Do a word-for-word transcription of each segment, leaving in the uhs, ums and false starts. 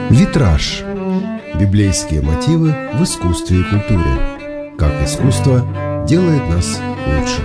Витраж. Библейские мотивы в искусстве и культуре. Как искусство делает нас лучше.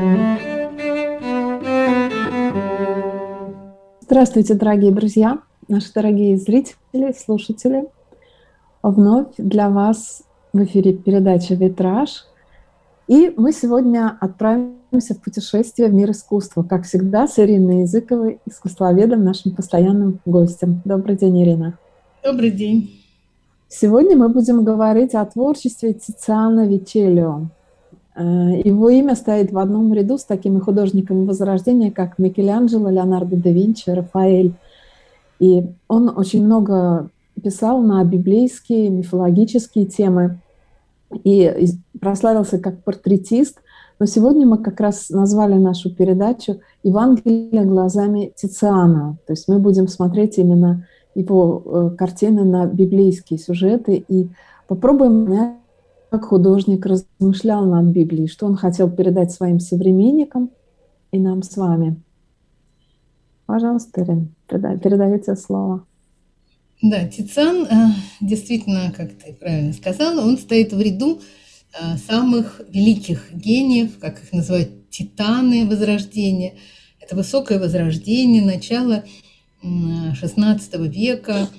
Здравствуйте, дорогие друзья, наши дорогие зрители, слушатели. Вновь для вас в эфире передача «Витраж». И мы сегодня отправимся в путешествие в мир искусства, как всегда, с Ириной Языковой, искусствоведом, нашим постоянным гостем. Добрый день, Ирина. Добрый день. Сегодня мы будем говорить о творчестве Тициано Вичеллио. Его имя стоит в одном ряду с такими художниками Возрождения, как Микеланджело, Леонардо да Винчи, Рафаэль. И он очень много писал на библейские, мифологические темы и прославился как портретист. Но сегодня мы как раз назвали нашу передачу «Евангелие глазами Тициано». То есть мы будем смотреть именно его картины на библейские сюжеты и попробуем понять, как художник размышлял над Библией, что он хотел передать своим современникам и нам с вами. Пожалуйста, Ирина, передайте слово. Да, Тициан, действительно, как ты правильно сказала, он стоит в ряду самых великих гениев, как их называют, титаны Возрождения. Это высокое Возрождение, начало шестнадцатого века.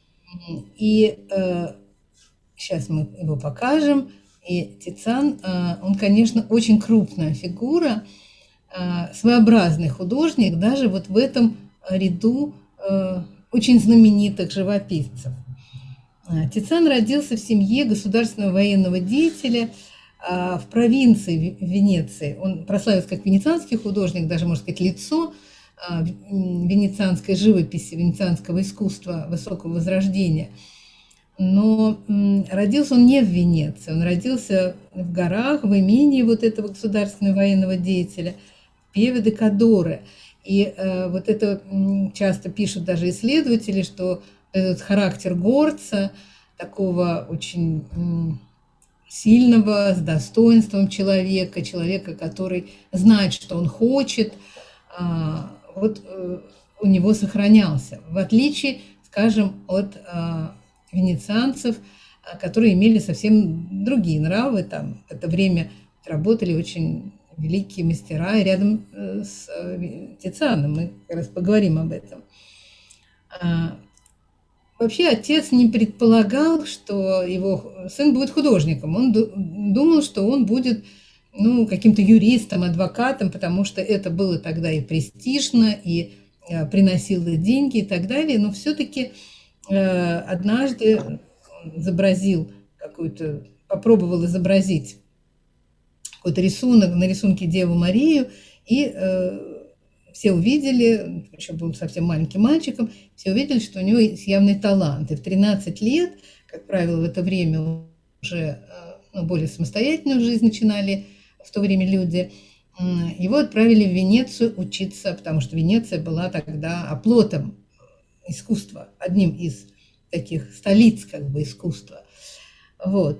И сейчас мы его покажем. И Тициан, он, конечно, очень крупная фигура, своеобразный художник, даже вот в этом ряду очень знаменитых живописцев. Тициан родился в семье государственного военного деятеля в провинции Венеции. Он прославился как венецианский художник, даже, можно сказать, лицо венецианской живописи, венецианского искусства высокого Возрождения. Но родился он не в Венеции, он родился в горах, в имении вот этого государственного военного деятеля, в Пьеве де Кадоре. И э, вот это часто пишут даже исследователи, что этот характер горца, такого очень м, сильного, с достоинством человека, человека, который знает, что он хочет, э, вот э, у него сохранялся. В отличие, скажем, от э, венецианцев, которые имели совсем другие нравы, там в это время работали очень великие мастера, и рядом с Тицианом мы как раз поговорим об этом. Вообще отец не предполагал, что его сын будет художником. Он думал, что он будет ну, каким-то юристом, адвокатом, потому что это было тогда и престижно, и приносило деньги и так далее. Но все-таки однажды он изобразил какую-то, попробовал изобразить какой-то рисунок, на рисунке Деву Марию, и э, все увидели, еще был совсем маленьким мальчиком, все увидели, что у него есть явный талант. И в тринадцать лет, как правило, в это время уже э, ну, более самостоятельную жизнь начинали в то время люди, э, его отправили в Венецию учиться, потому что Венеция была тогда оплотом искусства, одним из таких столиц как бы искусства. Вот.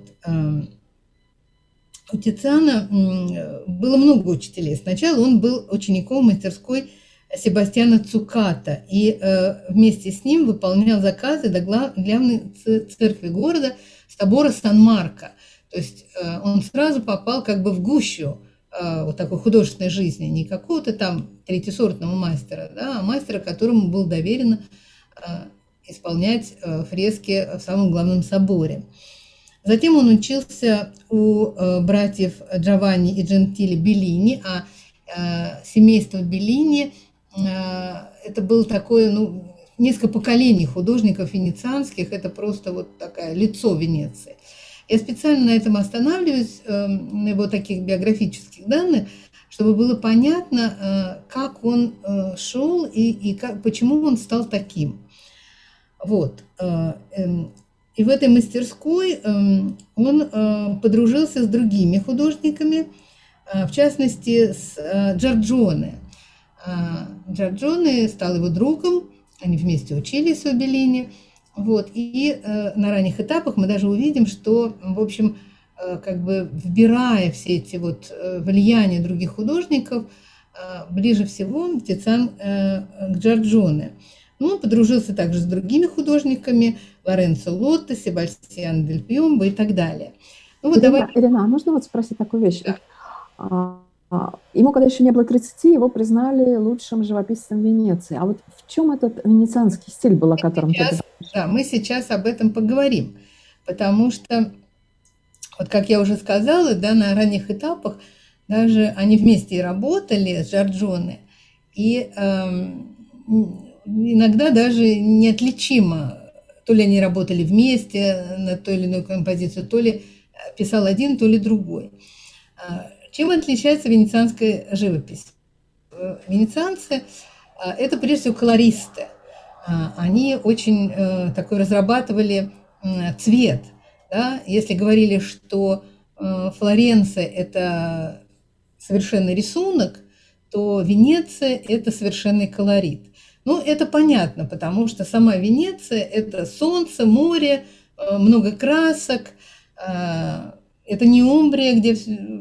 У Тициана было много учителей. Сначала он был учеником мастерской Себастьяна Цуката и вместе с ним выполнял заказы до главной церкви города, собора Сан-Марко. То есть он сразу попал как бы в гущу вот такой художественной жизни, не какого-то там третьесортного мастера, да, а мастера, которому было доверено исполнять фрески в самом главном соборе. Затем он учился у э, братьев Джованни и Джентиле Беллини, а э, семейство Беллини э, это было такое, ну, несколько поколений художников венецианских, это просто вот такое лицо Венеции. Я специально на этом останавливаюсь, э, на его таких биографических данных, чтобы было понятно, э, как он э, шел и, и как, почему он стал таким. Вот. Э, э, И в этой мастерской он подружился с другими художниками, в частности, с Джорджоне. Джорджоне стал его другом, они вместе учились у Беллини. Вот. И на ранних этапах мы даже увидим, что, в общем, как бы вбирая все эти вот влияния других художников, ближе всего Тициан к Джорджоне. Ну, он подружился также с другими художниками, Лоренцо Лотто, Себастьян Дель Пьомбо и так далее. Ну, вот Ирина, давай... Ирина, а можно вот спросить такую вещь? Да. А, а, ему, когда еще не было тридцати, его признали лучшим живописцем Венеции. А вот в чем этот венецианский стиль был, о котором Сейчас, ты говоришь? да, мы сейчас об этом поговорим, потому что, вот как я уже сказала, да, на ранних этапах даже они вместе и работали с Джорджоне, и эм, иногда даже неотличимо, то ли они работали вместе на той или иной композицию, то ли писал один, то ли другой. Чем отличается венецианская живопись? Венецианцы – это прежде всего колористы. Они очень такой разрабатывали цвет. Да? Если говорили, что Флоренция – это совершенный рисунок, то Венеция – это совершенный колорит. Ну, это понятно, потому что сама Венеция – это солнце, море, много красок. Это не Умбрия, где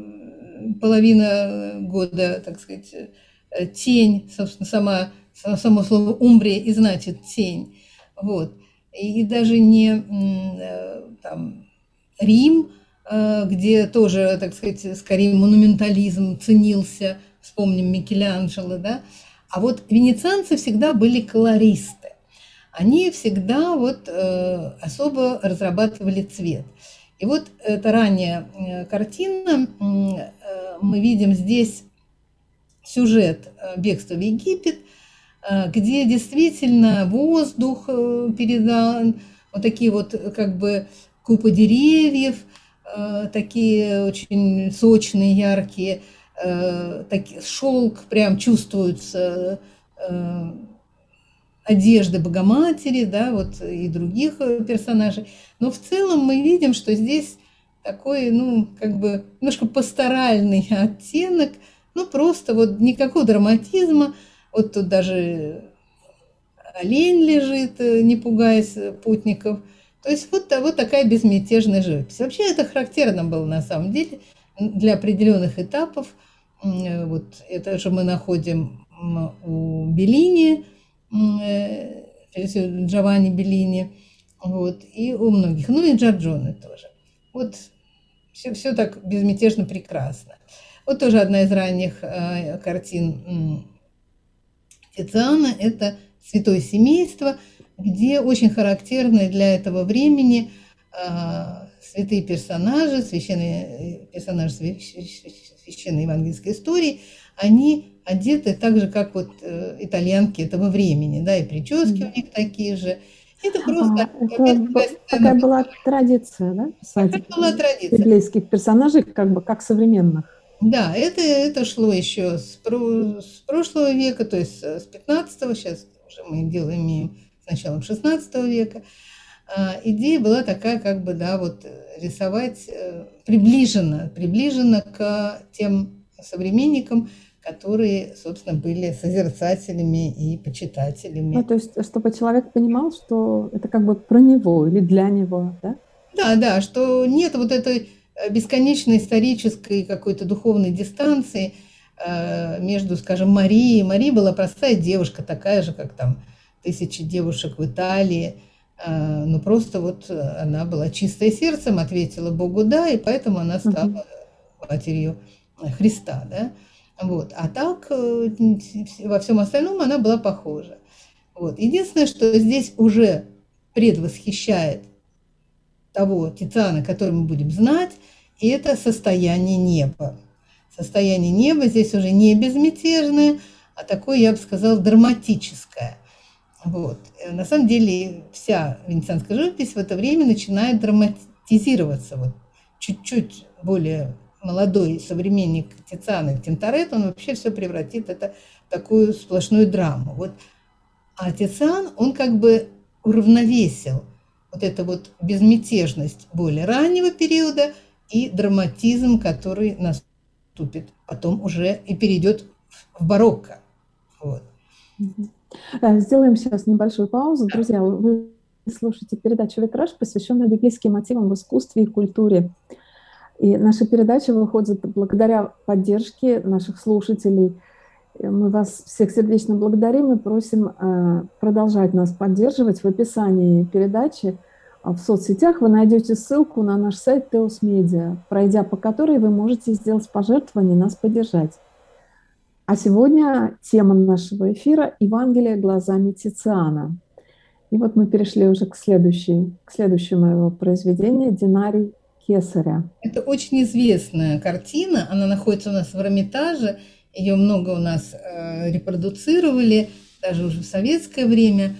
половина года, так сказать, тень, собственно, сама, само слово Умбрия и значит тень. Вот. И даже не там, Рим, где тоже, так сказать, скорее монументализм ценился, вспомним Микеланджело, да. А вот венецианцы всегда были колористы. Они всегда вот э, особо разрабатывали цвет. И вот эта ранняя картина, э, мы видим здесь сюжет «Бегство в Египет», э, где действительно воздух передан, вот такие вот как бы купы деревьев, э, такие очень сочные, яркие, э, такие, шелк прям чувствуется, э, одежды Богоматери, да, вот и других персонажей. Но в целом мы видим, что здесь такой, ну, как бы немножко пасторальный оттенок, ну, просто вот никакого драматизма. Вот тут даже олень лежит, не пугаясь путников. То есть вот, вот такая безмятежная живопись. Вообще это характерно было на самом деле для определенных этапов. Вот это же мы находим у Беллини, Джованни Беллини, вот, и у многих, ну и Джорджоне тоже. Вот все, все так безмятежно прекрасно. Вот тоже одна из ранних э, картин Тициана – это «Святое семейство», где очень характерны для этого времени э, святые персонажи, священные персонажи священной евангельской истории, они одеты так же, как вот э, итальянки этого времени, да, и прически mm-hmm. у них такие же. Это просто... А, это такая была традиция, да, писать такая была традиция. Библейских персонажей, как бы как современных. Да, это, это шло еще с, про, с прошлого века, то есть с пятнадцатого, сейчас уже мы дело имеем с началом шестнадцатого века. А, идея была такая, как бы, да, вот рисовать э, приближенно, приближенно к тем современникам, которые, собственно, были созерцателями и почитателями. Ну, то есть, чтобы человек понимал, что это как бы про него или для него, да? Да, да, что нет вот этой бесконечной исторической какой-то духовной дистанции э, между, скажем, Марией. Мария была простая девушка, такая же, как там тысячи девушек в Италии. Э, ну, просто вот она была чистая сердцем, ответила Богу «да», и поэтому она стала uh-huh. матерью Христа, да. Вот. А так во всем остальном она была похожа. Вот. Единственное, что здесь уже предвосхищает того Тициана, который мы будем знать, и это состояние неба. Состояние неба здесь уже не безмятежное, а такое, я бы сказала, драматическое. Вот. На самом деле вся венецианская живопись в это время начинает драматизироваться. Вот. Чуть-чуть более молодой современник Тициана, Тинторетто, он вообще все превратит это в такую сплошную драму. Вот. А Тициан, он как бы уравновесил вот эту вот безмятежность более раннего периода и драматизм, который наступит потом уже и перейдет в барокко. Вот. Сделаем сейчас небольшую паузу. Друзья, вы слушаете передачу «Витраж», посвященную библейским мотивам в искусстве и культуре. И наша передача выходит благодаря поддержке наших слушателей. Мы вас всех сердечно благодарим и просим продолжать нас поддерживать. В описании передачи в соцсетях вы найдете ссылку на наш сайт Теос Медиа, пройдя по которой вы можете сделать пожертвование, нас поддержать. А сегодня тема нашего эфира – Евангелие глазами Тициана. И вот мы перешли уже к, следующей, к следующему его произведению «Динарий Кесаря». Это очень известная картина, она находится у нас в Эрмитаже, ее много у нас э, репродуцировали, даже уже в советское время.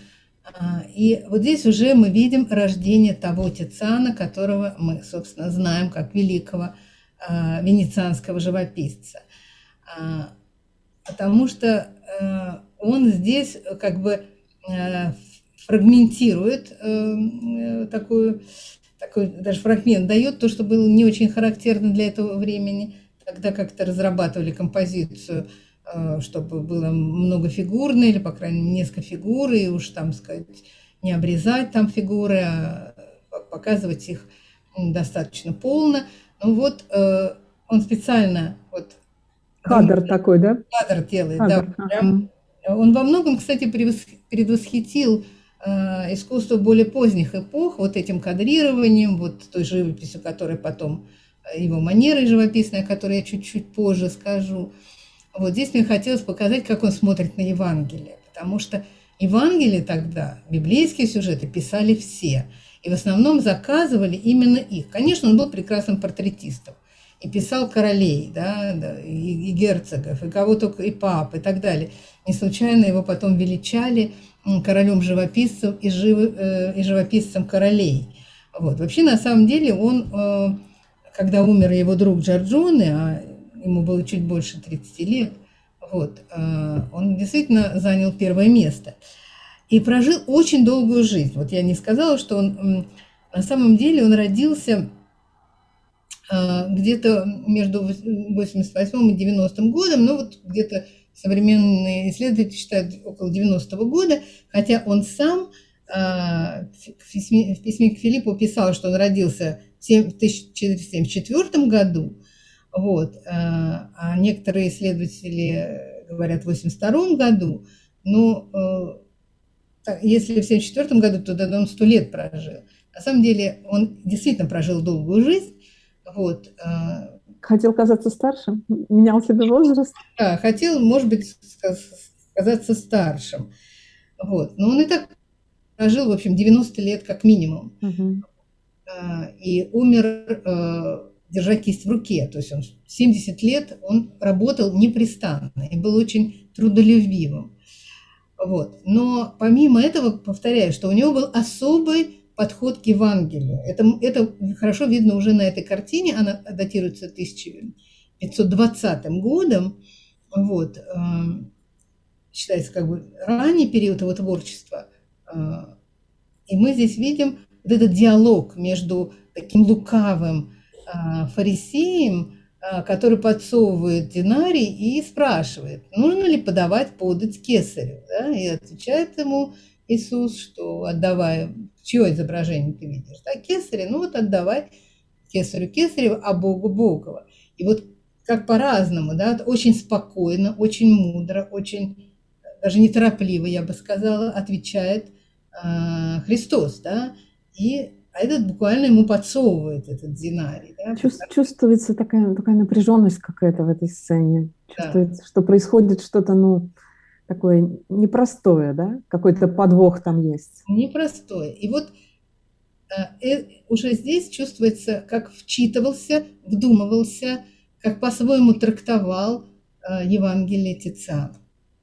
И вот здесь уже мы видим рождение того Тициана, которого мы, собственно, знаем как великого э, венецианского живописца. А, потому что э, он здесь как бы э, фрагментирует э, такую, такой даже фрагмент, дает то, что было не очень характерно для этого времени. Когда как-то разрабатывали композицию, чтобы было многофигурно, или, по крайней мере, несколько фигур, и уж там, сказать, не обрезать там фигуры, а показывать их достаточно полно. Ну вот он специально... Вот, кадр такой, да? Кадр делает, кадр. да. Прям. Он во многом, кстати, предвосхитил искусство более поздних эпох вот этим кадрированием, вот той живописью, которая потом... его манерой живописной, о которой я чуть-чуть позже скажу. Вот здесь мне хотелось показать, как он смотрит на Евангелие, потому что Евангелие тогда, библейские сюжеты писали все, и в основном заказывали именно их. Конечно, он был прекрасным портретистом, и писал королей, да, да, и, и герцогов, и кого только, и пап, и так далее. Не случайно его потом величали королем-живописцем и, жив, э, и живописцем королей. Вот. Вообще, на самом деле, он... Э, когда умер его друг Джорджоне, а ему было чуть больше тридцати лет, вот, он действительно занял первое место. И прожил очень долгую жизнь. Вот я не сказала, что он, на самом деле, он родился где-то между восемьдесят восьмым и девяностым годом, ну вот где-то современные исследователи считают около девяностого года, хотя он сам в письме, в письме к Филиппу писал, что он родился в тысяча четыреста семьдесят четвёртом году, вот, а некоторые исследователи говорят в восемьдесят втором году, но если в семьдесят четвёртом году, то тогда он сто лет прожил. На самом деле он действительно прожил долгую жизнь. Вот. Хотел казаться старшим, менял себе возраст. Да, хотел, может быть, казаться старшим. Вот. Но он и так прожил, в общем, девяносто лет как минимум. Угу. И умер, держа кисть в руке. То есть он семьдесят лет он работал непрестанно и был очень трудолюбивым. Вот. Но помимо этого, повторяю, что у него был особый подход к Евангелию. Это, это хорошо видно уже на этой картине. Она датируется тысяча пятьсот двадцатым годом. Вот. Считается как бы ранний период его творчества. И мы здесь видим вот этот диалог между таким лукавым фарисеем, который подсовывает динарий и спрашивает, нужно ли подавать подать кесарю. Да? И отвечает ему Иисус, что отдавай, чье изображение ты видишь? Да, кесаря, ну вот отдавай кесарю кесарева, а Богу Богова. И вот как по-разному, да, очень спокойно, очень мудро, очень даже неторопливо, я бы сказала, отвечает э, Христос, да, и а этот буквально ему подсовывает этот динарий. Да? Чувствуется такая, такая напряженность какая-то в этой сцене. Чувствуется, да, что происходит что-то, ну, такое непростое, да? Какой-то подвох там есть. Непростое. И вот э, уже здесь чувствуется, как вчитывался, вдумывался, как по-своему трактовал э, Евангелие Тициан.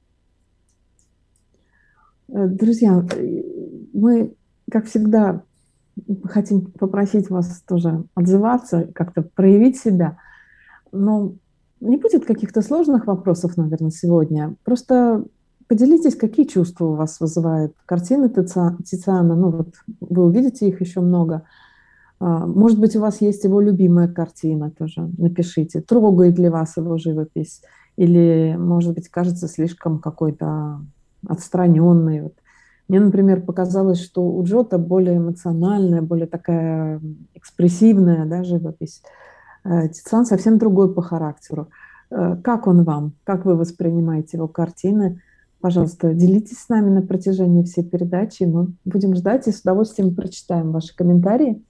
Друзья, мы, как всегда, хотим попросить вас тоже отзываться, как-то проявить себя. Но не будет каких-то сложных вопросов, наверное, сегодня. Просто поделитесь, какие чувства у вас вызывает картины Тициана. Ну вот вы увидите их еще много. Может быть, у вас есть его любимая картина тоже. Напишите, трогает ли вас его живопись. Или, может быть, кажется слишком какой-то отстраненной. Вот. Мне, например, показалось, что у Джотто более эмоциональная, более такая экспрессивная, да, живопись. Тициан совсем другой по характеру. Как он вам? Как вы воспринимаете его картины? Пожалуйста, делитесь с нами на протяжении всей передачи. Мы будем ждать и с удовольствием прочитаем ваши комментарии.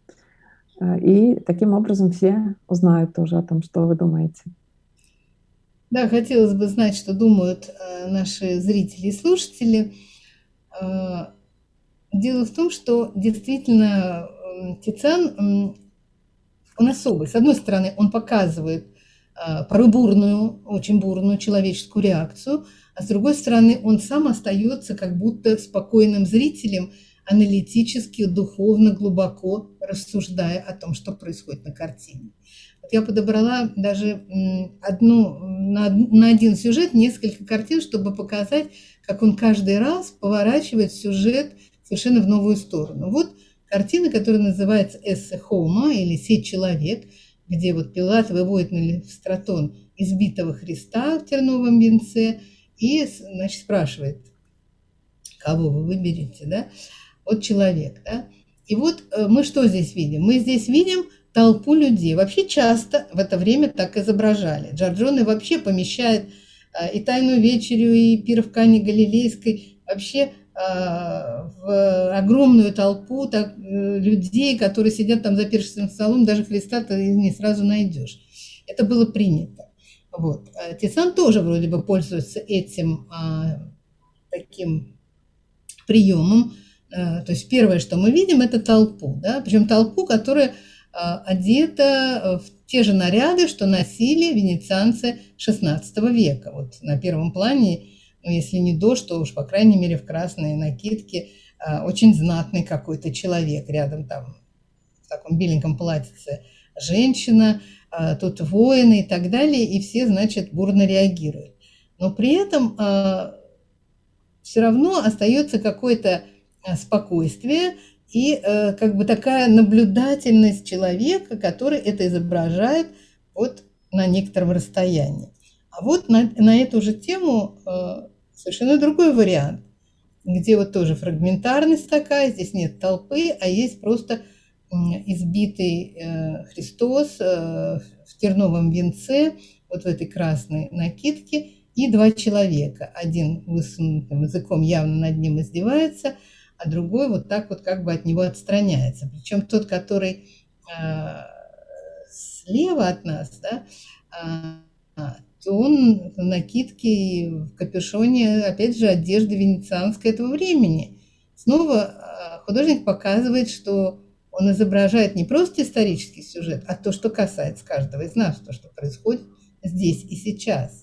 И таким образом все узнают тоже о том, что вы думаете. Да, хотелось бы знать, что думают наши зрители и слушатели. Дело в том, что действительно Тициан, он особый. С одной стороны, он показывает порой бурную, очень бурную человеческую реакцию, а с другой стороны, он сам остается как будто спокойным зрителем, аналитически, духовно, глубоко рассуждая о том, что происходит на картине. Вот я подобрала даже одну, на, на один сюжет несколько картин, чтобы показать, как он каждый раз поворачивает сюжет совершенно в новую сторону. Вот картина, которая называется «Эссе Хома» или «Сеть человек», где вот Пилат выводит на стратон избитого Христа в терновом венце и, значит, спрашивает, кого вы выберете, да? Вот человек, да? И вот мы что здесь видим? Мы здесь видим толпу людей. Вообще часто в это время так изображали. Джорджоне вообще помещает и «Тайную вечерю», и «Пир в Кане Галилейской» вообще в огромную толпу так, людей, которые сидят там за пиршественным столом, даже Христа ты не сразу найдешь. Это было принято. Вот. Тициан тоже вроде бы пользуется этим а, таким приемом. А, то есть первое, что мы видим, это толпу. Да? Причем толпу, которая а, одета в те же наряды, что носили венецианцы шестнадцатого века. Вот на первом плане, ну, если не дождь, то уж, по крайней мере, в красной накидке а, очень знатный какой-то человек. Рядом там в таком беленьком платьице женщина, а, тут воины и так далее, и все, значит, бурно реагируют. Но при этом а, все равно остается какое-то спокойствие и а, как бы такая наблюдательность человека, который это изображает вот на некотором расстоянии. А вот на, на эту же тему э, совершенно другой вариант, где вот тоже фрагментарность такая, здесь нет толпы, а есть просто э, избитый э, Христос э, в терновом венце, вот в этой красной накидке, и два человека. Один высунутым языком явно над ним издевается, а другой вот так вот как бы от него отстраняется. Причем тот, который э, слева от нас, да, э, он в накидке и в капюшоне, опять же, одежды венецианской этого времени. Снова художник показывает, что он изображает не просто исторический сюжет, а то, что касается каждого из нас, то, что происходит здесь и сейчас.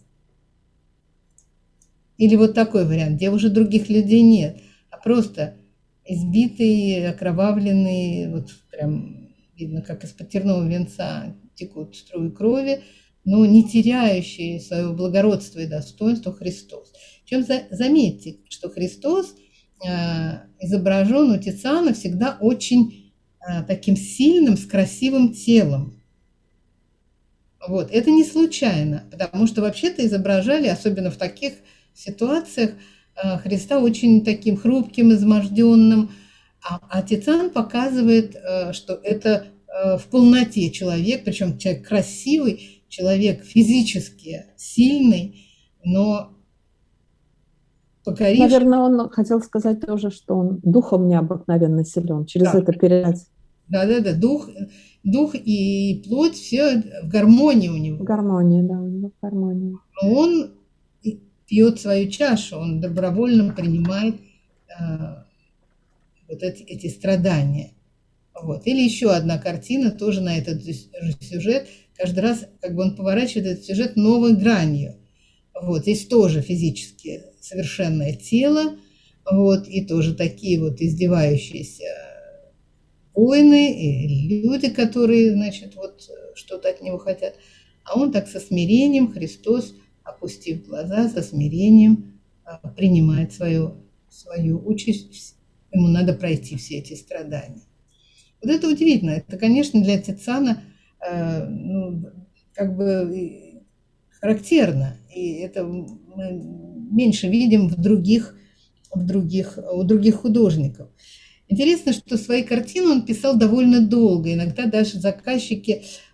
Или вот такой вариант, где уже других людей нет, а просто избитые, окровавленные, вот прям видно, как из-под тернового венца текут струи крови, но не теряющий своего благородства и достоинства Христос. Причем за, заметьте, что Христос э, изображен у Тициана всегда очень э, таким сильным, с красивым телом. Вот. Это не случайно, потому что вообще-то изображали, особенно в таких ситуациях, э, Христа очень таким хрупким, изможденным, а, а Тициан показывает, э, что это э, в полноте человек, причем человек красивый, человек физически сильный, но покоривший... Наверное, он хотел сказать тоже, что он духом необыкновенно силен, через да. это передать. Да-да-да, дух, дух и плоть, все в гармонии у него. В гармонии, да, у него в гармонии. Но он пьет свою чашу, он добровольно принимает э, вот эти, эти страдания. Вот. Или еще одна картина, тоже на этот же сюжет. Каждый раз как бы он поворачивает этот сюжет новой гранью. Вот. Здесь тоже физически совершенное тело, вот, и тоже такие вот издевающиеся воины и люди, которые, значит, вот что-то от него хотят. А он так со смирением, Христос, опустив глаза, со смирением принимает свою, свою участь. Ему надо пройти все эти страдания. Вот это удивительно. Это, конечно, для Тициана э, ну, как бы характерно. И это мы меньше видим в других, в других, у других художников. Интересно, что свои картины он писал довольно долго. Иногда даже заказчики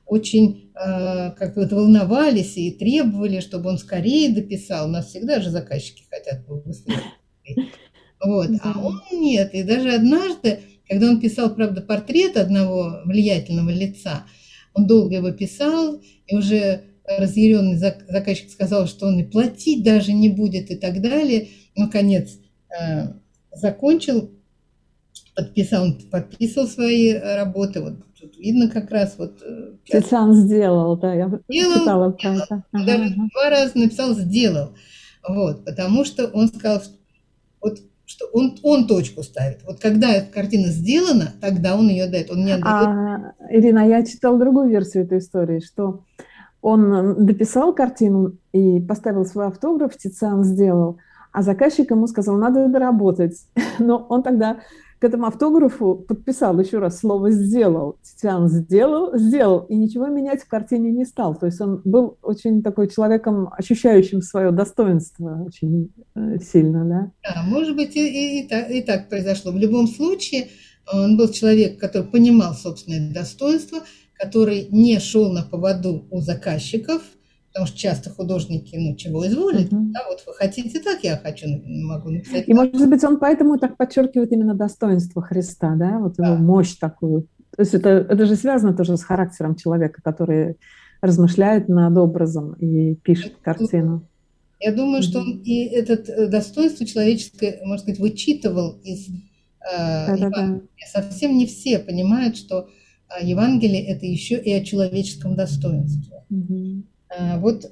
очень э, как вот волновались и требовали, чтобы он скорее дописал. У нас всегда же заказчики хотят быстрее. Вот. А Да. он нет. И даже однажды, когда он писал, правда, портрет одного влиятельного лица, он долго его писал, и уже разъяренный заказчик сказал, что он и платить даже не будет и так далее. Наконец э, закончил, подписал, он подписывал свои работы. Вот тут видно как раз вот... Тициан сделал, да, я сделал, читала про это. Ага, даже ага. два раза написал «сделал». Вот, потому что он сказал, что, вот, что он, он точку ставит. Вот когда эта картина сделана, тогда он ее дает. Он не отдает. А, Ирина, я читала другую версию этой истории, что он дописал картину и поставил свой автограф, Тициан сделал, а заказчик ему сказал, надо доработать. Но он тогда к этому автографу подписал еще раз слово «сделал». Тициан сделал, сделал, и ничего менять в картине не стал. То есть он был очень такой человеком, ощущающим свое достоинство очень сильно, да? Да, может быть, и, и, и, так, и так произошло. В любом случае, он был человек, который понимал собственное достоинство, который не шел на поводу у заказчиков, потому что часто художники, ну, чего изволят, uh-huh. да, вот вы хотите так, я хочу, могу написать И, так. может быть, он поэтому так подчеркивает именно достоинство Христа, да, вот его Да. мощь такую. То есть это, это же связано тоже с характером человека, который размышляет над образом и пишет картину. Я думаю, что он и это достоинство человеческое, можно сказать, вычитывал из э, Евангелия. Совсем не все понимают, что Евангелие – это еще и о человеческом достоинстве. Mm-hmm. Вот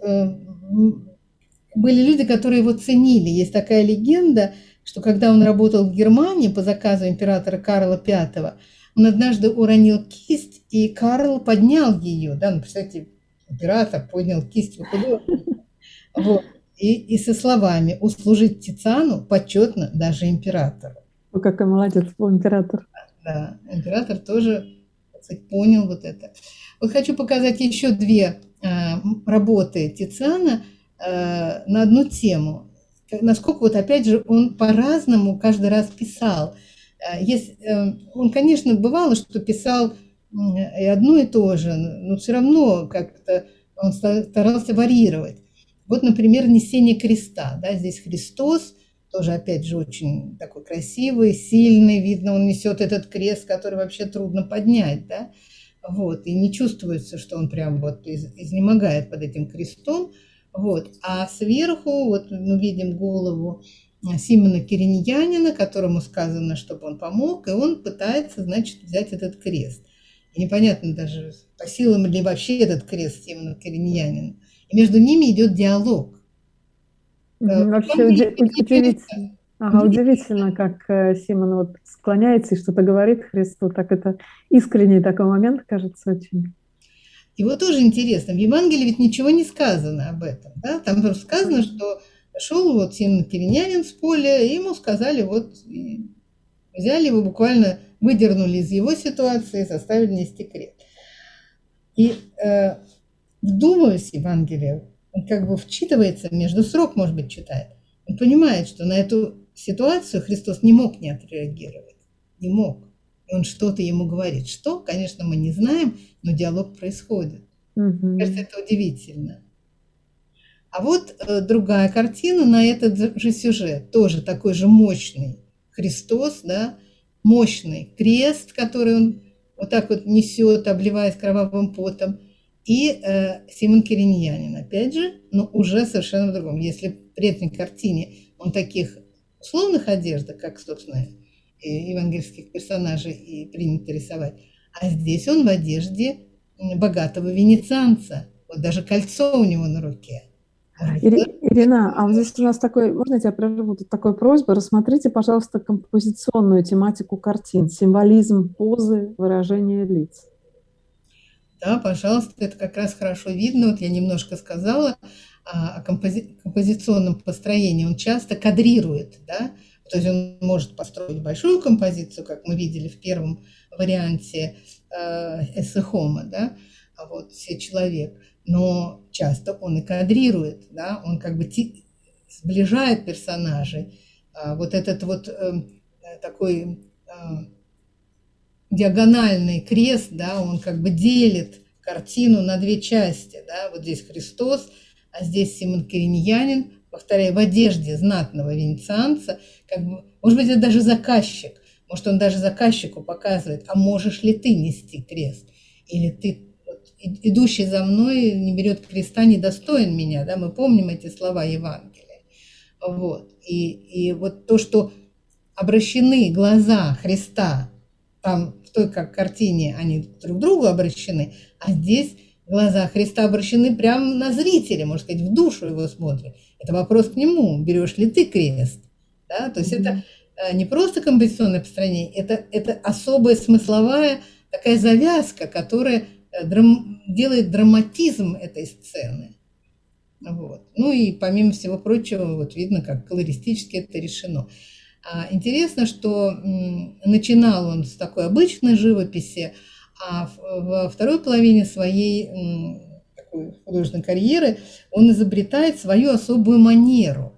были люди, которые его ценили. Есть такая легенда, что когда он работал в Германии по заказу императора Карла Пятого, он однажды уронил кисть, и Карл поднял ее. Да, ну, представьте, император поднял кисть у художника. Вот. И, и со словами «услужить Тициану почетно даже императору». Ну, какой молодец был император. Да, император тоже, так сказать, понял вот это. Вот хочу показать еще две работы Тициана э, на одну тему. Насколько вот опять же он по-разному каждый раз писал. Есть, э, он, конечно, бывало, что писал и одно и то же, но все равно как-то он старался варьировать. Вот, например, «Несение креста». Да, здесь Христос, тоже опять же очень такой красивый, сильный, видно, он несет этот крест, который вообще трудно поднять, да. Вот, и не чувствуется, что он прям вот изнемогает под этим крестом. Вот. А сверху вот мы видим голову Симона Кириньянина, которому сказано, чтобы он помог, и он пытается, значит, взять этот крест. И непонятно даже, по силам ли вообще этот крест Симона Кириньянина. И между ними идет диалог. Вообще удивительно. Ага, удивительно, как Симон вот склоняется и что-то говорит Христу, так это искренний такой момент, кажется, очень. И вот тоже интересно, в Евангелии ведь ничего не сказано об этом, да? Там просто сказано, что шел вот Симон Кириньянин с поля, и ему сказали, вот, взяли его, буквально выдернули из его ситуации, заставили нести крест. И э, вдумываясь в Евангелие, он как бы вчитывается, между строк, может быть, читает, он понимает, что на эту ситуацию Христос не мог не отреагировать, не мог. И он что-то ему говорит. Что, конечно, мы не знаем, но диалог происходит. Mm-hmm. Мне кажется, это удивительно. А вот э, другая картина на этот же сюжет, тоже такой же мощный Христос, да, мощный крест, который он вот так вот несет, обливаясь кровавым потом, и э, Симон Кириньянин, опять же, но уже совершенно в другом. Если в прежней картине он таких условных одеждах, как, собственно, евангельских персонажей и принято рисовать, а здесь он в одежде богатого венецианца. Вот даже кольцо у него на руке. Ирина, а вот здесь у нас такой, можно я тебя прерву, тут такая просьба, рассмотрите, пожалуйста, композиционную тематику картин, символизм позы, выражение лиц. Да, пожалуйста, это как раз хорошо видно. Вот я немножко сказала о компози- композиционном построении. Он часто кадрирует, да, то есть он может построить большую композицию, как мы видели в первом варианте э, Эссе Хомо, да, вот «Все человек», но часто он и кадрирует, да, он как бы ти- сближает персонажей. А вот этот вот э, такой э, диагональный крест, да, он как бы делит картину на две части, да, вот здесь Христос, а здесь Симон Кириньянин, повторяю, в одежде знатного венецианца, как бы, может быть, это даже заказчик, может, он даже заказчику показывает, а можешь ли ты нести крест, или ты, вот, идущий за мной, не берет креста, недостоин меня, да, мы помним эти слова Евангелия, вот, и, и вот то, что обращены глаза Христа, там в той как картине они друг к другу обращены, а здесь глаза Христа обращены прямо на зрителя, можно сказать, в душу его смотрят. Это вопрос к нему, берешь ли ты крест. Да? То есть mm-hmm. это не просто композиционное построение, это, это особая смысловая такая завязка, которая драм, делает драматизм этой сцены. Вот. Ну и помимо всего прочего, вот видно, как колористически это решено. Интересно, что начинал он с такой обычной живописи, а во второй половине своей такой художественной карьеры он изобретает свою особую манеру.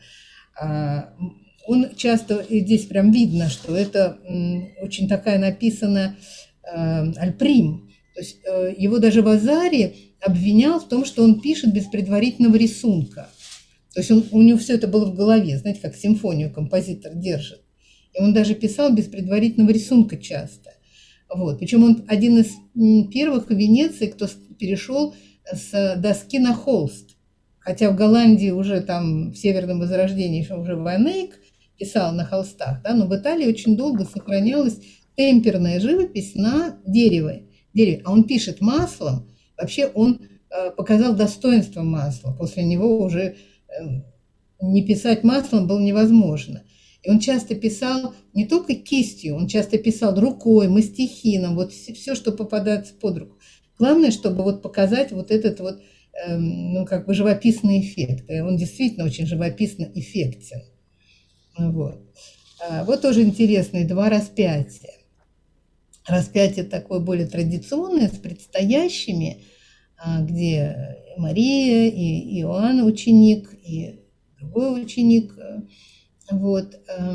Он часто, и здесь прям видно, что это очень такая написанная альприм. То есть его даже Вазари обвинял в том, что он пишет без предварительного рисунка. То есть он, у него все это было в голове, знаете, как симфонию композитор держит. И он даже писал без предварительного рисунка часто. Вот. Причем он один из первых в Венеции, кто перешел с доски на холст. Хотя в Голландии уже там в Северном Возрождении еще уже Ван Эйк писал на холстах, да, но в Италии очень долго сохранялась темперная живопись на дереве. дереве. А он пишет маслом. Вообще он э, показал достоинство масла. После него уже не писать маслом было невозможно. И он часто писал не только кистью, он часто писал рукой, мастихином, вот все, что попадается под руку. Главное, чтобы вот показать вот этот вот, эм, ну, как бы живописный эффект. И он действительно очень живописно эффектен. Вот. А вот тоже интересные два распятия. Распятие такое более традиционное, с предстоящими, где Мария, и Иоанн ученик, и другой ученик. Вот.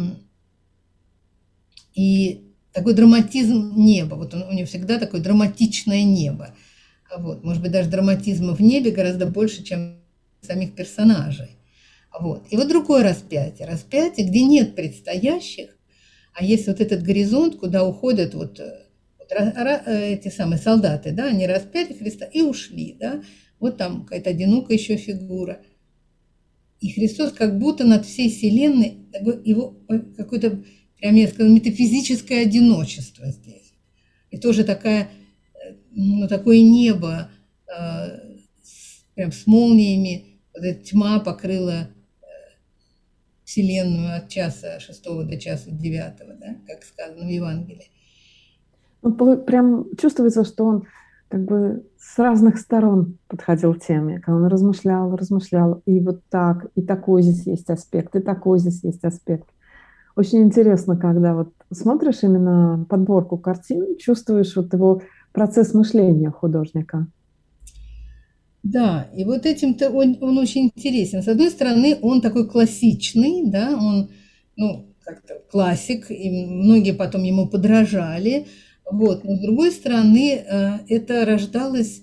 И такой драматизм неба. Вот он, у него всегда такое драматичное небо. Вот. Может быть, даже драматизма в небе гораздо больше, чем самих персонажей. Вот. И вот другое распятие. Распятие, где нет предстоящих, а есть вот этот горизонт, куда уходят вот эти самые солдаты, да, они распяли Христа и ушли, да, вот там какая-то одинокая еще фигура. И Христос как будто над всей вселенной, его какое-то, прям я сказала, метафизическое одиночество здесь. И тоже такая, ну, такое небо, э, прям с молниями, вот эта тьма покрыла вселенную от часа шестого до часа девятого, да, как сказано в Евангелии. Ну, прям чувствуется, что он как бы с разных сторон подходил к теме, когда он размышлял, размышлял, и вот так, и такой здесь есть аспект, и такой здесь есть аспект. Очень интересно, когда вот смотришь именно подборку картин, чувствуешь вот его процесс мышления художника. Да, и вот этим-то он, он очень интересен. С одной стороны, он такой классичный, да, он, ну, как-то классик, и многие потом ему подражали. Вот. Но с другой стороны, это рождалось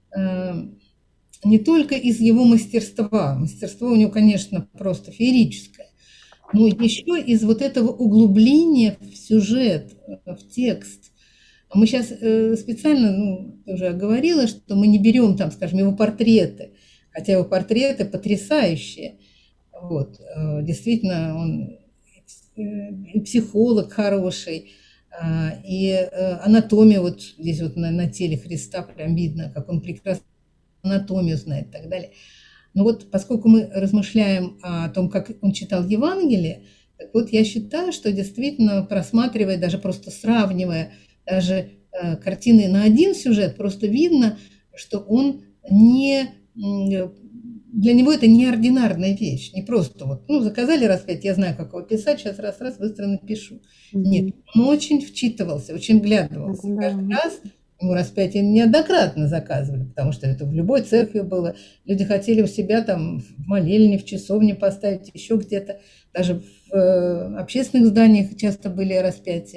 не только из его мастерства. Мастерство у него, конечно, просто феерическое, но еще из вот этого углубления в сюжет, в текст. Мы сейчас специально, ну, уже говорила, что мы не берем там, скажем, его портреты, хотя его портреты потрясающие. Вот. Действительно, он и психолог хороший, и анатомия вот здесь вот на, на теле Христа прям видно, как он прекрасно анатомию знает и так далее. Но вот поскольку мы размышляем о том, как он читал Евангелие, так вот я считаю, что действительно, просматривая, даже просто сравнивая даже э, картины на один сюжет, просто видно, что он не... Для него это неординарная вещь, не просто вот, ну, заказали распять, я знаю, как его писать, сейчас раз-раз быстро напишу. Mm-hmm. Нет, он очень вчитывался, очень вглядывался. Mm-hmm. Каждый раз ему распятие неоднократно заказывали, потому что это в любой церкви было. Люди хотели у себя там в молельне, в часовне поставить, еще где-то. Даже в э, общественных зданиях часто были распятия.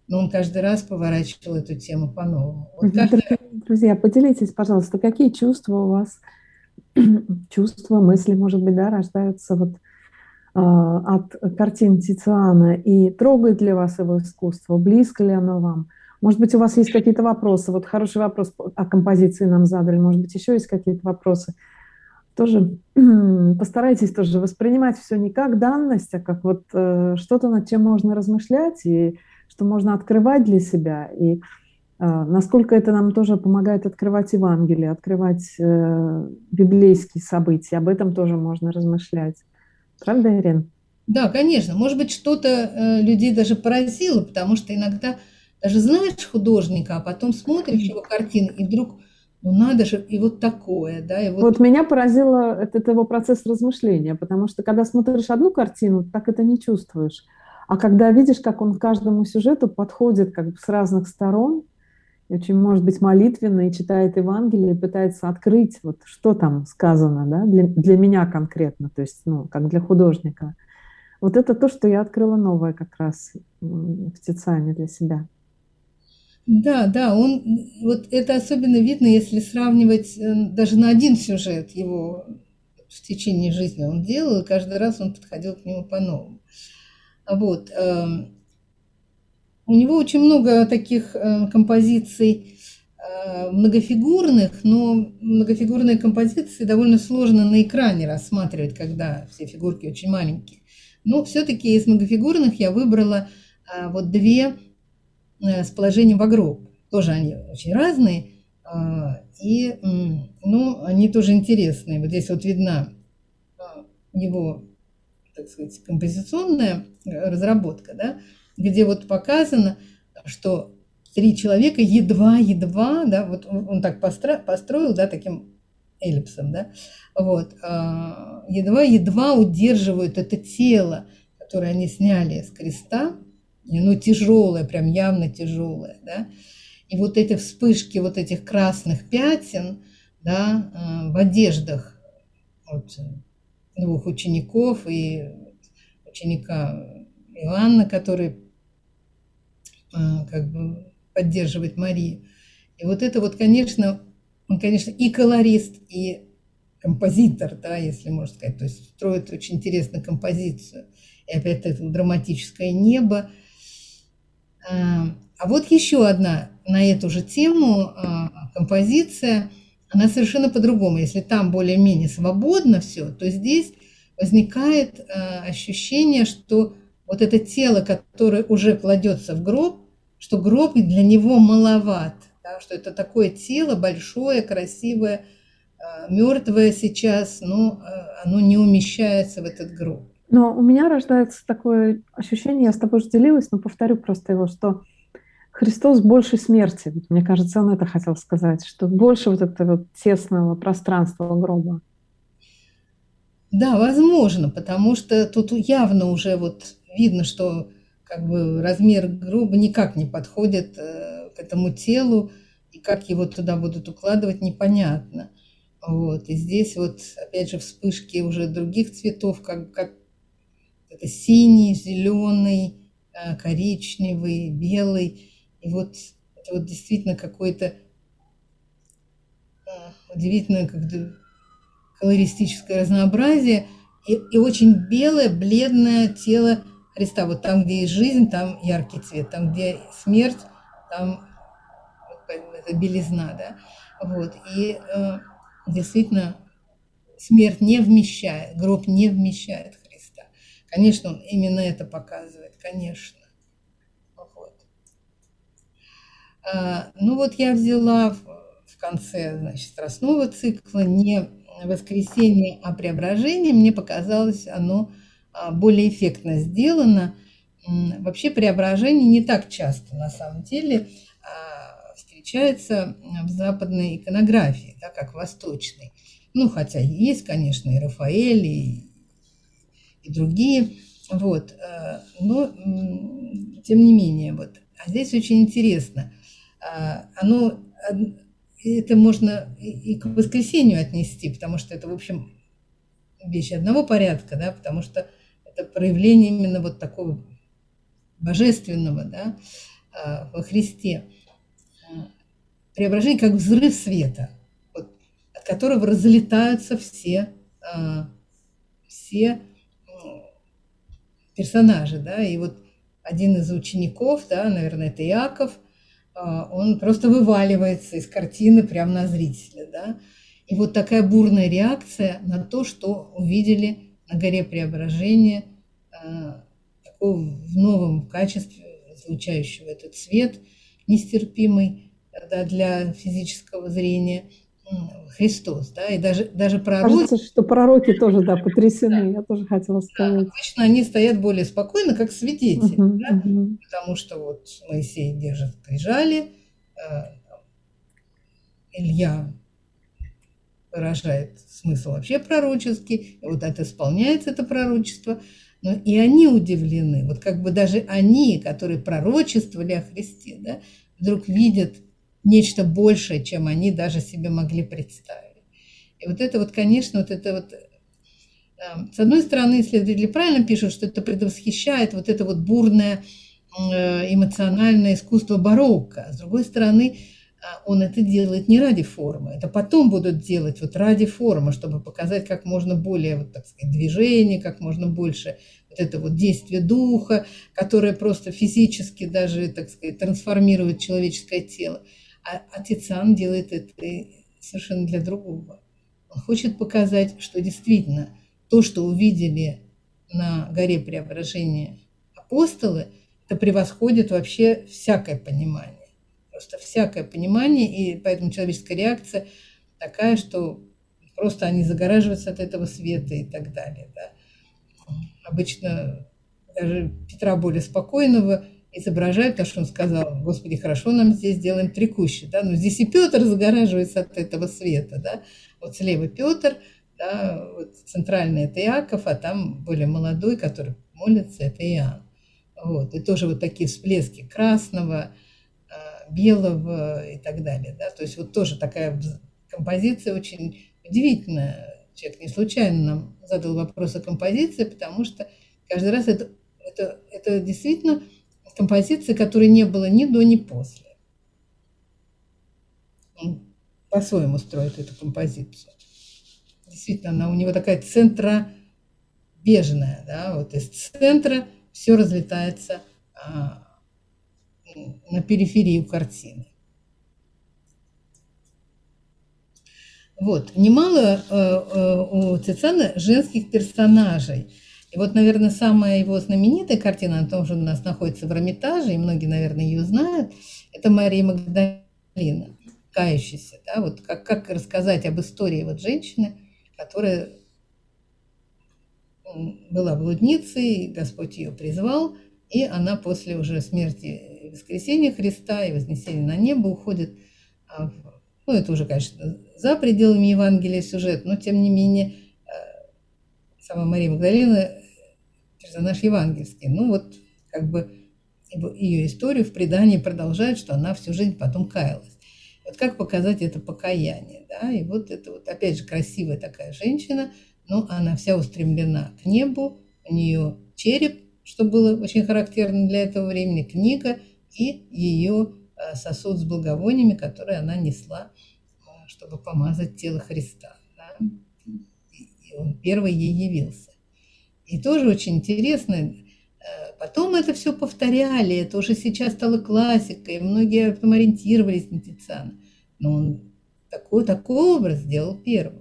но он каждый раз поворачивал эту тему по-новому. Вот каждый... Дорогие друзья, поделитесь, пожалуйста, какие чувства у вас, чувства, мысли, может быть, да, рождаются вот а, от картин Тициана, и трогает ли вас его искусство, близко ли оно вам? Может быть, у вас есть какие-то вопросы? Вот хороший вопрос о композиции нам задали, может быть, еще есть какие-то вопросы? Тоже постарайтесь тоже воспринимать все не как данность, а как вот э, что-то, над чем можно размышлять и что можно открывать для себя. И э, насколько это нам тоже помогает открывать Евангелие, открывать э, библейские события. Об этом тоже можно размышлять. Правда, Ирина? Да, конечно. Может быть, что-то э, людей даже поразило, потому что иногда даже знаешь художника, а потом смотришь его картины, и вдруг, ну надо же, и вот такое, да, и вот... Вот меня поразило этот его процесс размышления, потому что когда смотришь одну картину, так это не чувствуешь. А когда видишь, как он к каждому сюжету подходит как бы с разных сторон, и очень, может быть, молитвенно, и читает Евангелие, и пытается открыть, вот что там сказано, да, для, для меня конкретно, то есть, ну, как для художника. Вот это то, что я открыла новое как раз в Тициане для себя. Да, да, он, вот это особенно видно, если сравнивать даже на один сюжет его в течение жизни он делал, и каждый раз он подходил к нему по-новому. Вот. У него очень много таких композиций многофигурных, но многофигурные композиции довольно сложно на экране рассматривать, когда все фигурки очень маленькие. Но все-таки из многофигурных я выбрала вот две с положением в гроб. Тоже они очень разные, и ну, они тоже интересные. Вот здесь вот видна его, так сказать, композиционная разработка, да, где вот показано, что три человека едва-едва, да, вот он так построил, построил, да, таким эллипсом, да, вот, едва-едва удерживают это тело, которое они сняли с креста, ну, тяжелое, прям явно тяжелое, да, и вот эти вспышки вот этих красных пятен, да, в одеждах вот, двух учеников и ученика Иоанна, который как бы поддерживает Марию. И вот это вот, конечно, он, конечно, и колорист, и композитор, да, если можно сказать, то есть строит очень интересную композицию. И опять это драматическое небо. А вот еще одна на эту же тему композиция, она совершенно по-другому. Если там более-менее свободно все, то здесь возникает ощущение, что вот это тело, которое уже кладется в гроб, что гроб для него маловат, да, что это такое тело большое, красивое, мертвое сейчас, но оно не умещается в этот гроб. Но у меня рождается такое ощущение, я с тобой уже делилась, но повторю просто его, что Христос больше смерти. Мне кажется, он это хотел сказать, что больше вот этого вот тесного пространства гроба. Да, возможно, потому что тут явно уже вот видно, что как бы размер гроба никак не подходит к этому телу, и как его туда будут укладывать, непонятно. Вот. И здесь вот опять же вспышки уже других цветов, как, как это синий, зеленый, коричневый, белый. И вот это вот действительно какое-то удивительное как-то колористическое разнообразие и, и очень белое, бледное тело Христа. Вот там, где есть жизнь, там яркий цвет, там, где смерть, там это белизна, да. Вот. И э, действительно смерть не вмещает, гроб не вмещает Христа. Конечно, он именно это показывает, конечно. Вот. А, ну вот я взяла в, в конце, значит, страстного цикла не воскресенье, а преображение. Мне показалось, оно более эффектно сделано. Вообще преображение не так часто, на самом деле, встречается в западной иконографии, да, как восточной. Ну, хотя есть, конечно, и Рафаэль, и, и другие, вот, но тем не менее, вот. А здесь очень интересно. Оно, это можно и к воскресенью отнести, потому что это, в общем, вещи одного порядка, да, потому что это проявление именно вот такого божественного, да, во Христе. Преображение как взрыв света, вот, от которого разлетаются все, все персонажи, да, и вот один из учеников, да, наверное, это Иаков, он просто вываливается из картины прямо на зрителя, да, и вот такая бурная реакция на то, что увидели на горе Преображения, такого в новом качестве, излучающего этот свет, нестерпимый, да, для физического зрения, Христос, да, и даже, даже пророки... Кажется, что пророки тоже, да, потрясены, я тоже хотела сказать. Да, обычно они стоят более спокойно, как свидетели, uh-huh, да? uh-huh. Потому что вот Моисей держит скрижали, Илья выражает смысл вообще пророческий, и вот это исполняется, это пророчество, но и они удивлены, вот как бы даже они, которые пророчествовали о Христе, да, вдруг видят нечто большее, чем они даже себе могли представить. И вот это вот, конечно, вот это вот, с одной стороны, исследователи правильно пишут, что это предвосхищает вот это вот бурное эмоциональное искусство барокко, с другой стороны, он это делает не ради формы, это потом будут делать вот ради формы, чтобы показать как можно более, вот, так сказать, движение, как можно больше вот это вот действие духа, которое просто физически даже, так сказать, трансформирует человеческое тело. А, а Тициан делает это совершенно для другого. Он хочет показать, что действительно то, что увидели на горе Преображения апостолы, это превосходит вообще всякое понимание. Просто всякое понимание, и поэтому человеческая реакция такая, что просто они загораживаются от этого света и так далее. Да. Обычно даже Петра более спокойного изображают, потому что он сказал: Господи, хорошо, нам здесь делаем три кущи. Да? Но здесь и Петр загораживается от этого света. Да? Вот слева Петр, да, вот центральный это Иаков, а там более молодой, который молится, это Иоанн. Вот. И тоже вот такие всплески красного, белого и так далее. Да? То есть вот тоже такая композиция очень удивительная. Человек не случайно нам задал вопрос о композиции, потому что каждый раз это, это, это действительно композиция, которой не было ни до, ни после. Он по-своему строит эту композицию. Действительно, она у него такая центробежная, да, вот из центра все разлетается а, на периферию картины. Вот. Немало э, э, у Тициана женских персонажей. И вот, наверное, самая его знаменитая картина, она тоже у нас находится в Эрмитаже, и многие, наверное, ее знают, это Мария Магдалина, кающаяся. Да? Вот как, как рассказать об истории вот женщины, которая была блудницей, Господь ее призвал, и она после уже смерти и воскресения Христа и вознесения на небо уходит, в, ну, это уже, конечно, за пределами Евангелия сюжет, но, тем не менее, сама Мария Магдалина персонаж евангельский. Ну, вот, как бы, ее историю в предании продолжает, что она всю жизнь потом каялась. Вот как показать это покаяние, да, и вот это вот, опять же, красивая такая женщина, но она вся устремлена к небу, у нее череп, что было очень характерно для этого времени, книга и ее сосуд с благовониями, который она несла, чтобы помазать тело Христа. Да? И он первый ей явился. И тоже очень интересно, потом это все повторяли, это уже сейчас стало классикой, многие потом ориентировались на Тициана. Но он такой, такой образ сделал первым.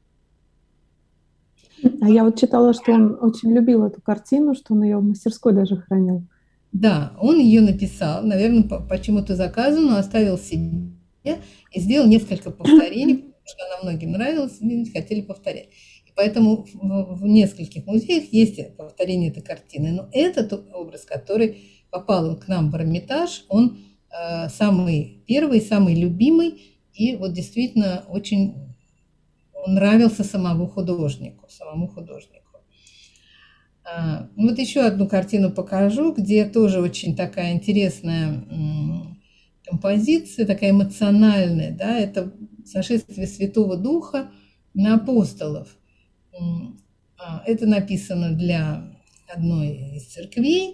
А я вот читала, что он очень любил эту картину, что он ее в мастерской даже хранил. Да, он ее написал, наверное, по, почему-то заказу, но оставил себе и сделал несколько повторений, потому что она многим нравилась, и хотели повторять. И поэтому в, в нескольких музеях есть повторение этой картины. Но этот образ, который попал к нам в Эрмитаж, он э, самый первый, самый любимый, и вот действительно очень он нравился самому художнику, самому художнику. А, вот еще одну картину покажу, где тоже очень такая интересная м, композиция, такая эмоциональная, да, это сошествие Святого Духа на апостолов. А, это написано для одной из церквей,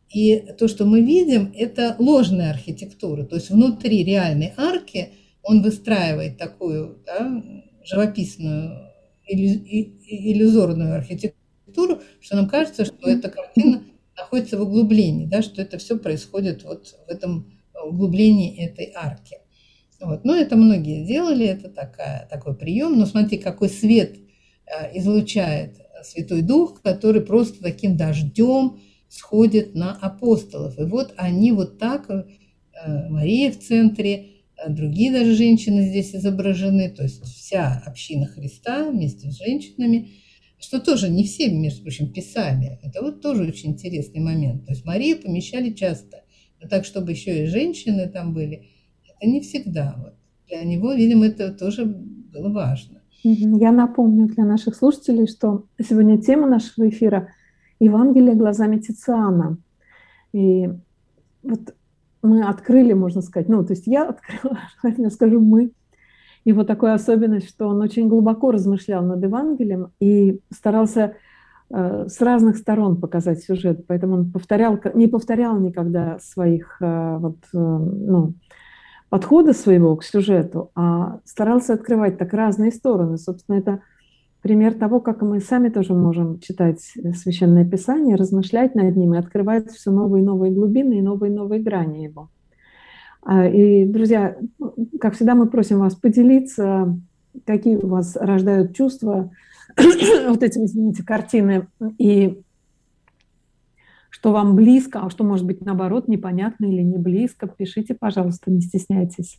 И то, что мы видим, это ложная архитектура. То есть внутри реальной арки он выстраивает такую, да, живописную, иллюзорную архитектуру, что нам кажется, что эта картина находится в углублении, да, что это все происходит вот в этом углублении этой арки. Вот. Но это многие делали, это такая, такой прием. Но смотри, какой свет излучает Святой Дух, который просто таким дождем сходит на апостолов. И вот они вот так, Мария в центре, другие даже женщины здесь изображены, то есть вся община Христа вместе с женщинами, что тоже не все, между прочим, писали. Это вот тоже очень интересный момент. То есть Марию помещали часто, но так, чтобы еще и женщины там были, это не всегда. Вот. Для него, видимо, это тоже было важно. Я напомню для наших слушателей, что сегодня тема нашего эфира «Евангелие глазами Тициана». И вот мы открыли, можно сказать, ну, то есть я открыла, я скажу «мы». Его такая особенность, что он очень глубоко размышлял над Евангелием и старался э, с разных сторон показать сюжет, поэтому он повторял, не повторял никогда своих э, вот, э, ну, подхода своего к сюжету, а старался открывать так разные стороны. Собственно, это пример того, как мы сами тоже можем читать Священное Писание, размышлять над ним и открывать все новые и новые глубины и новые и новые грани его. И, друзья, как всегда, мы просим вас поделиться, какие у вас рождают чувства вот эти, извините, картины, и что вам близко, а что, может быть, наоборот, непонятно или не близко. Пишите, пожалуйста, не стесняйтесь.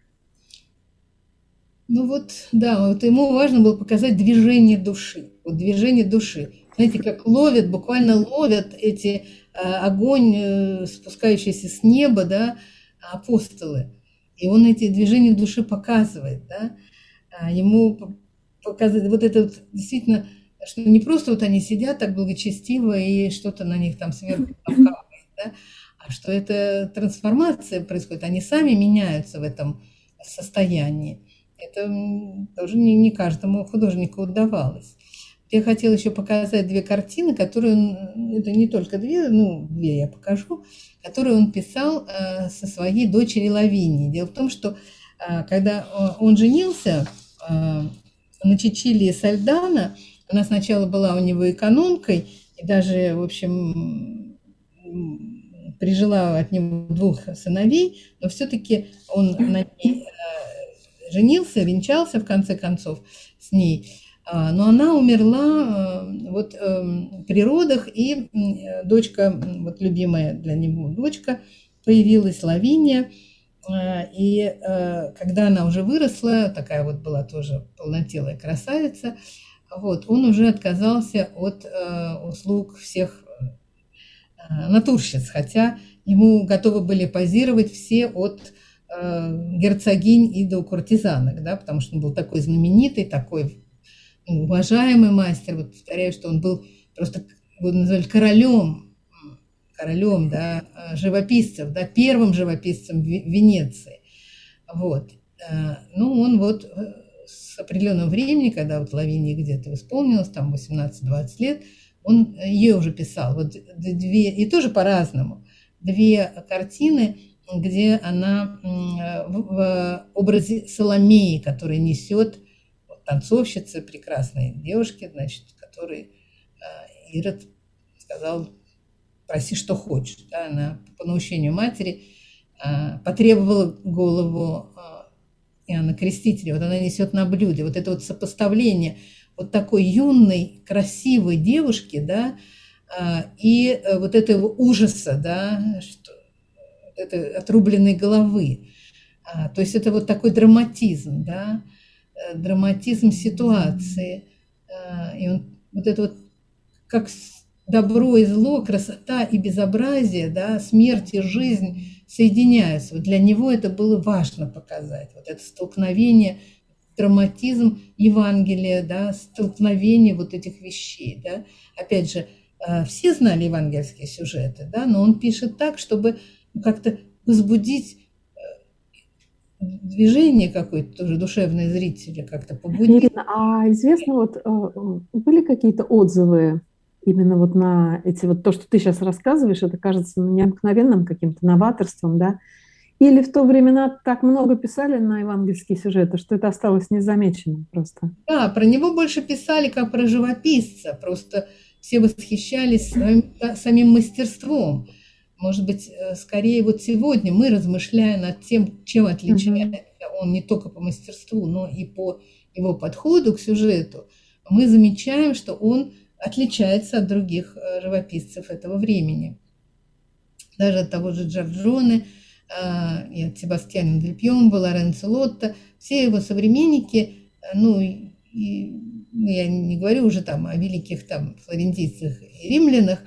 Ну вот, да, вот ему важно было показать движение души. Вот движение души. Знаете, как ловят, буквально ловят эти э, огонь, э, спускающийся с неба, да, апостолы. И он эти движения души показывает, да. А ему показывает вот это вот, действительно, что не просто вот они сидят так благочестиво и что-то на них там сверху капает, да, а что это трансформация происходит, они сами меняются в этом состоянии. Это тоже не, не каждому художнику удавалось. Я хотела еще показать две картины, которые он, это не только две, ну, две я покажу, которые он писал э, со своей дочерью Лавинией. Дело в том, что э, когда он женился э, на Чичилии Сальдана, она сначала была у него экономкой и даже, в общем, прижила от него двух сыновей, но все-таки он на ней э, женился, венчался в конце концов с ней. Но она умерла вот при родах, и дочка, вот любимая для него дочка, появилась, Лавиния. И когда она уже выросла, такая вот была тоже полнотелая красавица, вот, он уже отказался от услуг всех натурщиц, хотя ему готовы были позировать все от герцогинь и до куртизанок, да, потому что он был такой знаменитый, такой уважаемый мастер. Вот повторяю, что он был просто, его называли королем, королем, да, живописцев, да, первым живописцем в Венеции. Вот. Ну, он вот с определенного времени, когда вот Лавинии где-то исполнилось, там восемнадцать-двадцать лет, он ее уже писал. Вот две, и тоже по-разному. Две картины, где она в образе Соломеи, которая несет танцовщицы, прекрасной девушки, значит, которой Ирод сказал: проси, что хочешь. Да, она по наущению матери потребовала голову Иоанна Крестителя. Вот она несет на блюде. Вот это вот сопоставление вот такой юной, красивой девушки, да, и вот этого ужаса, да, что, этой отрубленной головы. То есть это вот такой драматизм, да, драматизм ситуации. И он, вот это вот как добро и зло, красота и безобразие, да, смерть и жизнь соединяются. Вот для него это было важно показать. Вот это столкновение, драматизм Евангелия, да, столкновение вот этих вещей. Да. Опять же, все знали евангельские сюжеты, да, но он пишет так, чтобы как-то возбудить движение какое-то тоже душевное зрителя, как-то побудить. Ирина, а известно, вот были какие-то отзывы именно вот на эти вот то, что ты сейчас рассказываешь, это кажется ну, необыкновенным каким-то новаторством, да? Или в то времена так много писали на евангельские сюжеты, что это осталось незамеченным просто? Да, про него больше писали как про живописца, просто все восхищались своим, да, самим мастерством. Может быть, э, скорее вот сегодня мы, размышляя над тем, чем отличается он не только по мастерству, но и по его подходу к сюжету, мы замечаем, что он отличается от других э, живописцев этого времени. Даже от того же Джорджоне, э, и от Себастьяна Дель Пьомбо, Лоренцо Лотто, все его современники, э, ну, и, и, ну, я не говорю уже там о великих там флорентийцах и римлянах,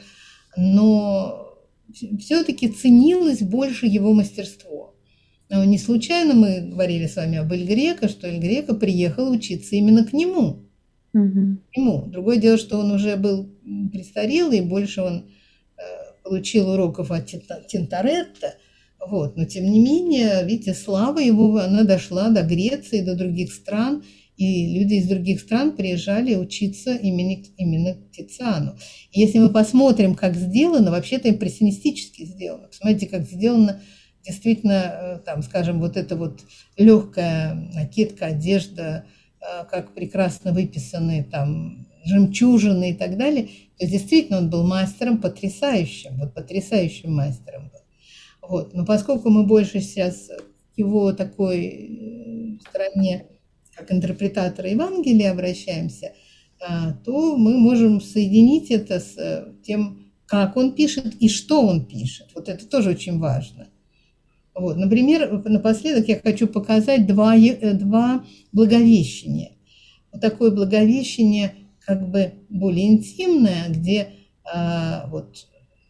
но все-таки ценилось больше его мастерство. Но не случайно мы говорили с вами об Эль Греко, что Эль Греко приехал учиться именно к нему. Мгм. К нему. Другое дело, что он уже был престарелый, и больше он э, получил уроков от Тинта- Тинторетто. Вот. Но тем не менее, видите, слава его, она дошла до Греции, до других стран, и люди из других стран приезжали учиться именно, именно к Тициану. И если мы посмотрим, как сделано, вообще-то импрессионистически сделано. Посмотрите, как сделано действительно, там, скажем, вот эта вот легкая накидка, одежда, как прекрасно выписаны там жемчужины и так далее. То есть действительно он был мастером потрясающим, вот потрясающим мастером был. Вот. Но поскольку мы больше сейчас к его такой стороне, как интерпретатора Евангелия, обращаемся, то мы можем соединить это с тем, как он пишет и что он пишет. Вот это тоже очень важно. Вот. Например, напоследок я хочу показать два, два благовещения. Вот такое благовещение как бы более интимное, где а, вот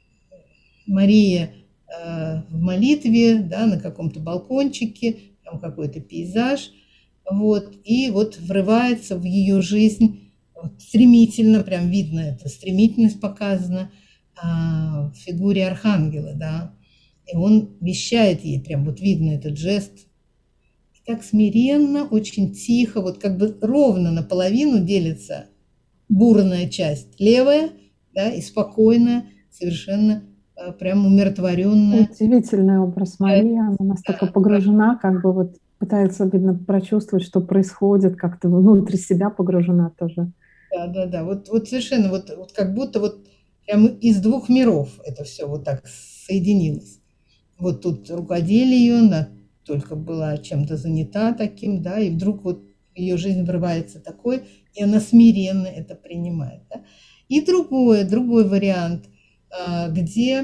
Мария а, в молитве, да, на каком-то балкончике, там какой-то пейзаж, вот, и вот врывается в ее жизнь вот, стремительно, прям видно это, стремительность показана а, в фигуре архангела, да. И он вещает ей, прям вот видно этот жест, и так смиренно, очень тихо, вот как бы ровно наполовину делится бурная часть, левая, да, и спокойная, совершенно а, прям умиротворенная. Удивительный образ Марии, она настолько Да, погружена, как бы вот пытается, видно, прочувствовать, что происходит, как-то внутри себя погружена тоже. да, да, да. Вот, вот совершенно, вот, вот как будто вот прям из двух миров это все вот так соединилось. Вот тут рукоделие ее, она только была чем-то занята таким, да, и вдруг вот в ее жизнь врывается такой, и она смиренно это принимает, да. И другое, другой вариант, где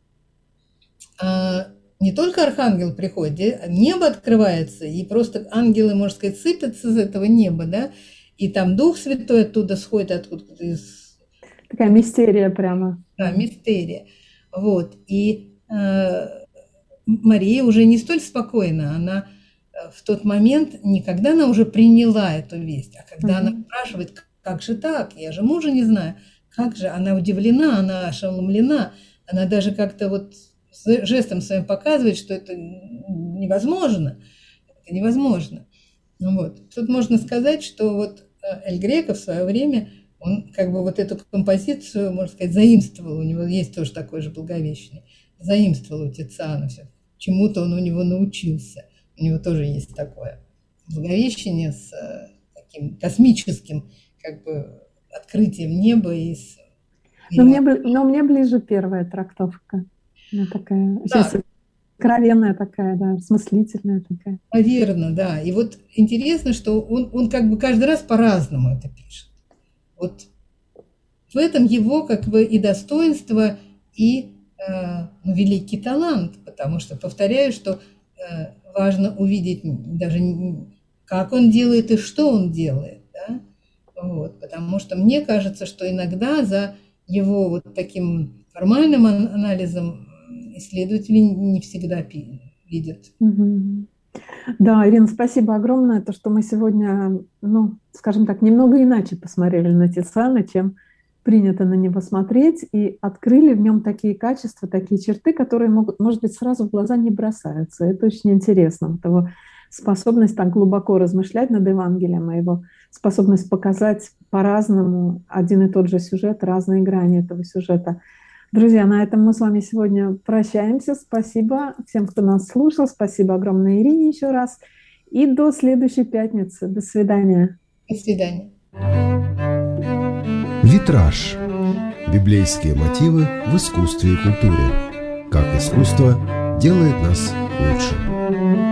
не только архангел приходит, где небо открывается, и просто ангелы, можно сказать, сыпятся из этого неба, да, и там Дух Святой оттуда сходит, откуда-то из... Такая мистерия прямо. Да, мистерия. Вот, и э, Мария уже не столь спокойна, она в тот момент не когда она уже приняла эту весть, а когда mm-hmm. она спрашивает, как же так, я же мужа не знаю, как же, она удивлена, она ошеломлена, она даже как-то вот жестом своим показывает, что это невозможно, это невозможно. Ну вот. Тут можно сказать, что вот Эль Греко в свое время, он как бы вот эту композицию, можно сказать, заимствовал, у него есть тоже такое же благовещение, заимствовал у Тициана все. Чему-то он у него научился. У него тоже есть такое благовещение с таким космическим как бы открытием неба. И с... но, мне, но мне ближе первая трактовка. Она такая, да. очень откровенная такая, да, смыслительная такая. Наверное, да. И вот интересно, что он, он как бы каждый раз по-разному это пишет. Вот в этом его как бы и достоинство, и ну, великий талант, потому что, повторяю, что э, важно увидеть даже как он делает и что он делает, да? Вот, потому что мне кажется, что иногда за его вот таким формальным анализом исследователи не всегда видят. Угу. Да, Ирина, спасибо огромное, то, что мы сегодня, ну, скажем так, немного иначе посмотрели на Тициана, чем принято на него смотреть, и открыли в нем такие качества, такие черты, которые могут, может быть, сразу в глаза не бросаются. Это очень интересно. Того способность так глубоко размышлять над Евангелием, и его способность показать по-разному один и тот же сюжет, разные грани этого сюжета. Друзья, на этом мы с вами сегодня прощаемся. Спасибо всем, кто нас слушал. Спасибо огромное Ирине еще раз. И до следующей пятницы. До свидания. До свидания. Витраж. Библейские мотивы в искусстве и культуре. Как искусство делает нас лучше.